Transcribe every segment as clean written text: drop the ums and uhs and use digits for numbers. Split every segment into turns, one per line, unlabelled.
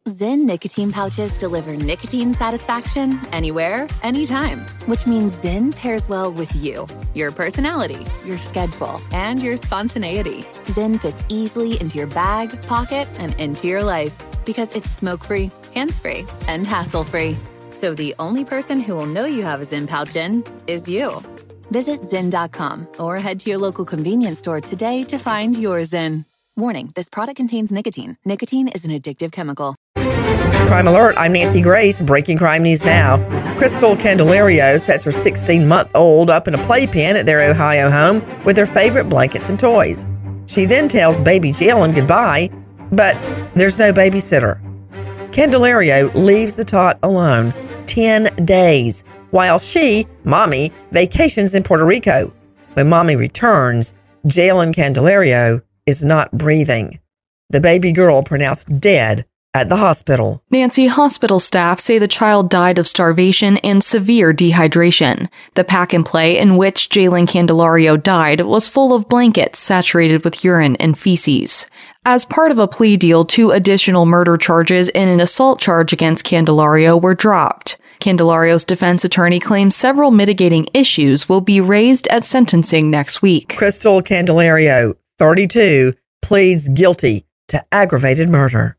Zyn nicotine pouches deliver nicotine satisfaction anywhere, anytime, which means Zyn pairs well with you, your personality, your schedule, and your spontaneity. Zyn fits easily into your bag, pocket, and into your life because it's smoke-free, hands-free, and hassle-free. So the only person who will know you have a Zyn pouch in is you. Visit Zyn.com or head to your local convenience store today to find your Zyn. Warning, this product contains nicotine. Nicotine is an addictive chemical.
Crime Alert, I'm Nancy Grace. Breaking crime news now. Crystal Candelario sets her 16-month-old up in a playpen at their Ohio home with her favorite blankets and toys. She then tells baby Jalen goodbye, but there's no babysitter. Candelario leaves the tot alone 10 days while she, Mommy, vacations in Puerto Rico. When Mommy returns, Jalen Candelario is not breathing. The baby girl pronounced dead at the hospital.
Nancy, hospital staff say the child died of starvation and severe dehydration. The pack and play in which Jalen Candelario died was full of blankets saturated with urine and feces. As part of a plea deal, 2 additional murder charges and an assault charge against Candelario were dropped. Candelario's defense attorney claims several mitigating issues will be raised at sentencing next week.
Crystal Candelario, 32, pleads guilty to aggravated murder.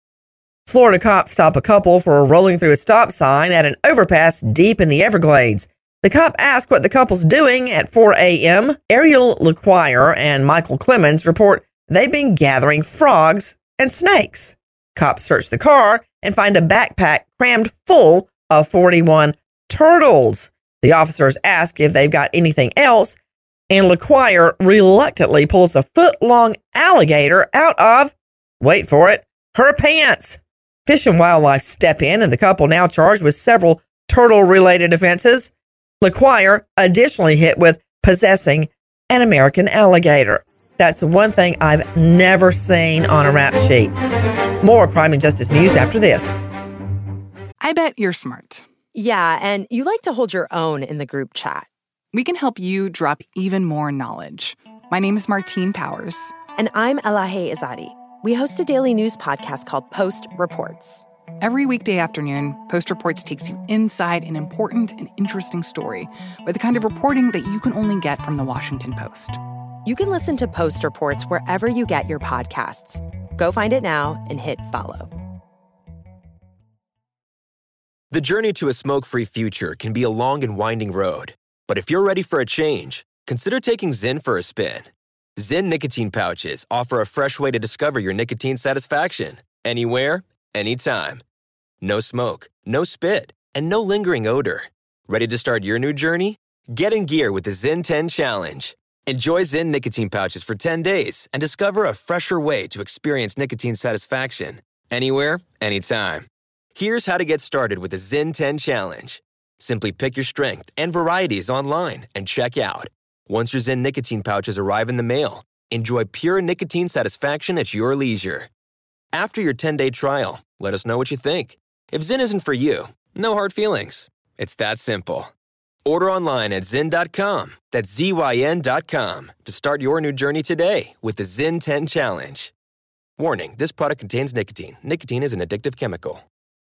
Florida cops stop a couple for rolling through a stop sign at an overpass deep in the Everglades. The cop asked what the couple's doing at 4 a.m. Ariel LeQuire and Michael Clemens report they've been gathering frogs and snakes. Cops search the car and find a backpack crammed full of 41 turtles. The officers ask if they've got anything else, and LeQuire reluctantly pulls a foot-long alligator out of, wait for it, her pants. Fish and Wildlife step in, and the couple now charged with several turtle-related offenses. LeQuire additionally hit with possessing an American alligator. That's one thing I've never seen on a rap sheet. More crime and justice news after this.
I bet you're smart.
Yeah, and you like to hold your own in the group chat.
We can help you drop even more knowledge. My name is Martine Powers.
And I'm Elahe Izadi. We host a daily news podcast called Post Reports.
Every weekday afternoon, Post Reports takes you inside an important and interesting story with the kind of reporting that you can only get from the Washington Post.
You can listen to Post Reports wherever you get your podcasts. Go find it now and hit follow.
The journey to a smoke-free future can be a long and winding road. But if you're ready for a change, consider taking Zyn for a spin. Zyn nicotine pouches offer a fresh way to discover your nicotine satisfaction. Anywhere, anytime. No smoke, no spit, and no lingering odor. Ready to start your new journey? Get in gear with the Zyn 10 Challenge. Enjoy Zyn nicotine pouches for 10 days and discover a fresher way to experience nicotine satisfaction. Anywhere, anytime. Here's how to get started with the Zyn 10 Challenge. Simply pick your strength and varieties online and check out. Once your Zyn nicotine pouches arrive in the mail, enjoy pure nicotine satisfaction at your leisure. After your 10-day trial, let us know what you think. If Zyn isn't for you, no hard feelings. It's that simple. Order online at Zyn.com, that's ZYN.com, to start your new journey today with the Zyn 10 Challenge. Warning, this product contains nicotine. Nicotine is an addictive chemical.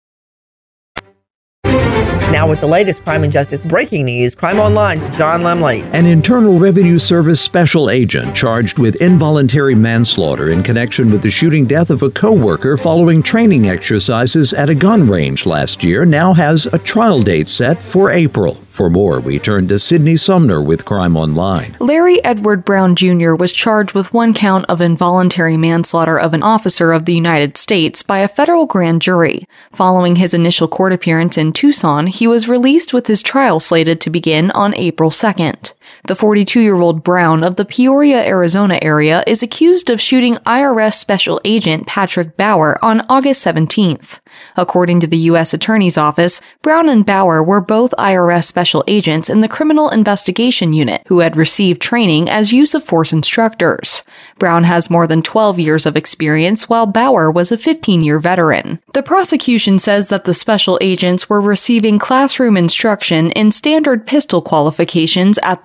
Now with the latest crime and justice breaking news, Crime Online's John Lemley.
An Internal Revenue Service special agent charged with involuntary manslaughter in connection with the shooting death of a co-worker following training exercises at a gun range last year now has a trial date set for April. For more, we turn to Sydney Sumner with Crime Online.
Larry Edward Brown Jr. was charged with 1 count of involuntary manslaughter of an officer of the United States by a federal grand jury. Following his initial court appearance in Tucson, he was released with his trial slated to begin on April 2nd. The 42-year-old Brown of the Peoria, Arizona area is accused of shooting IRS Special Agent Patrick Bauer on August 17th. According to the U.S. Attorney's Office, Brown and Bauer were both IRS special agents in the Criminal Investigation Unit who had received training as use-of-force instructors. Brown has more than 12 years of experience, while Bauer was a 15-year veteran. The prosecution says that the special agents were receiving classroom instruction in standard pistol qualifications at the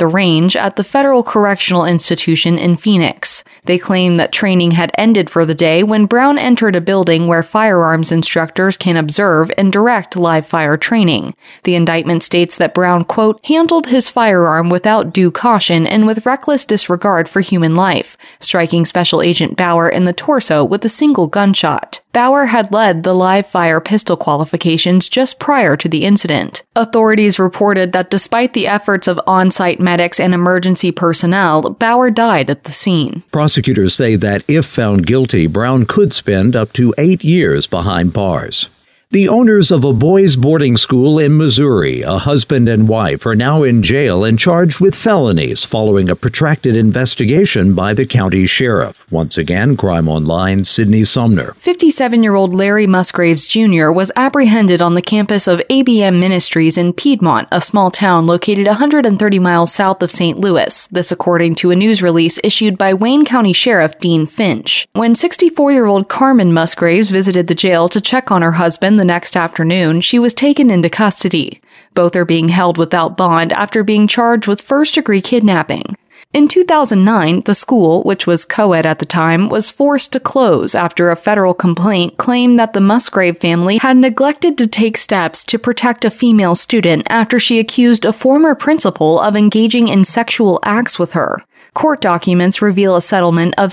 range at the Federal Correctional Institution in Phoenix. They claim that training had ended for the day when Brown entered a building where firearms instructors can observe and direct live fire training. The indictment states that Brown, quote, handled his firearm without due caution and with reckless disregard for human life, striking Special Agent Bauer in the torso with a single gunshot. Bauer had led the live fire pistol qualifications just prior to the incident. Authorities reported that despite the efforts of on-site medics and emergency personnel, Bauer died at the scene.
Prosecutors say that if found guilty, Brown could spend up to 8 years behind bars. The owners of a boys' boarding school in Missouri, a husband and wife, are now in jail and charged with felonies following a protracted investigation by the county sheriff. Once again, Crime Online, Sydney Sumner.
57-year-old Larry Musgraves Jr. was apprehended on the campus of ABM Ministries in Piedmont, a small town located 130 miles south of St. Louis. This according to a news release issued by Wayne County Sheriff Dean Finch. When 64-year-old Carmen Musgraves visited the jail to check on her husband the next afternoon, she was taken into custody. Both are being held without bond after being charged with first-degree kidnapping. In 2009, the school, which was co-ed at the time, was forced to close after a federal complaint claimed that the Musgrave family had neglected to take steps to protect a female student after she accused a former principal of engaging in sexual acts with her. Court documents reveal a settlement of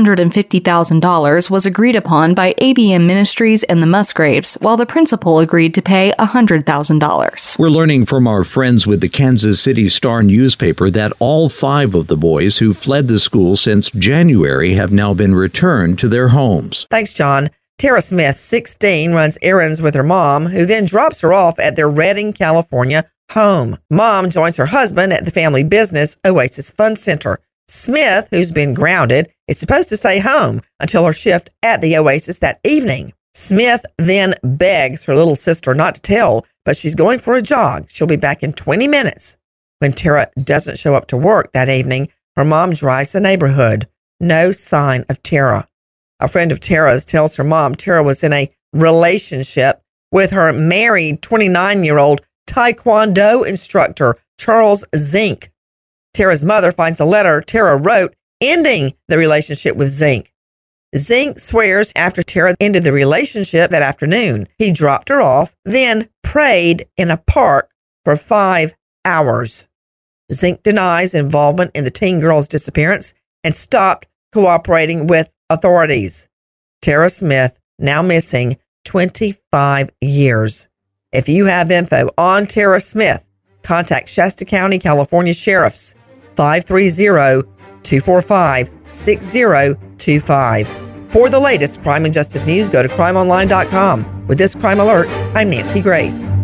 $750,000 was agreed upon by ABM Ministries and the Musgraves, while the principal agreed to pay $100,000.
We're learning from our friends with the Kansas City Star newspaper that all 5 of the boys who fled the school since January have now been returned to their homes.
Thanks, John. Tara Smith, 16, runs errands with her mom, who then drops her off at their Redding, California home. Mom joins her husband at the family business Oasis Fun Center. Smith, who's been grounded, is supposed to stay home until her shift at the Oasis that evening. Smith then begs her little sister not to tell, but she's going for a jog. She'll be back in 20 minutes. When Tara doesn't show up to work that evening, her mom drives the neighborhood. No sign of Tara. A friend of Tara's tells her mom Tara was in a relationship with her married 29-year-old Taekwondo instructor, Charles Zink. Tara's mother finds a letter Tara wrote ending the relationship with Zink. Zink swears after Tara ended the relationship that afternoon, he dropped her off, then prayed in a park for 5 hours. Zink denies involvement in the teen girl's disappearance and stopped cooperating with authorities. Tara Smith, now missing 25 years. If you have info on Tara Smith, contact Shasta County, California Sheriff's 530-245-6025. For the latest crime and justice news, go to crimeonline.com. With this crime alert, I'm Nancy Grace.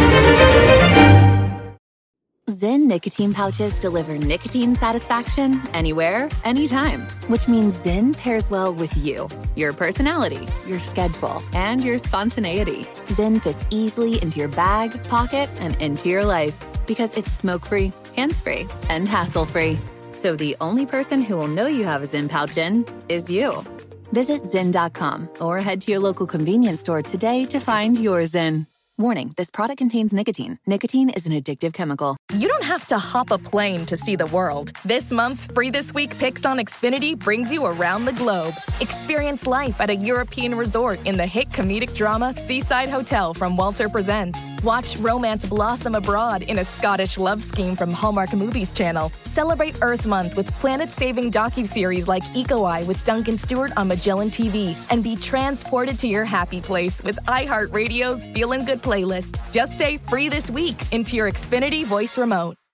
Zyn nicotine pouches deliver nicotine satisfaction anywhere, anytime, which means Zyn pairs well with you, your personality, your schedule, and your spontaneity. Zyn fits easily into your bag, pocket, and into your life because it's smoke-free, hands-free, and hassle-free. So the only person who will know you have a Zyn pouch in is you. Visit Zyn.com or head to your local convenience store today to find your Zyn. Warning, this product contains nicotine. Nicotine is an addictive chemical.
You don't have to hop a plane to see the world. This month's Free This Week Picks on Xfinity brings you around the globe. Experience life at a European resort in the hit comedic drama Seaside Hotel from Walter Presents. Watch romance blossom abroad in a Scottish love scheme from Hallmark Movies Channel. Celebrate Earth Month with planet-saving docuseries like Eco Eye with Duncan Stewart on Magellan TV. And be transported to your happy place with iHeartRadio's Feelin' Good playlist. Just say Free This Week into your Xfinity voice remote.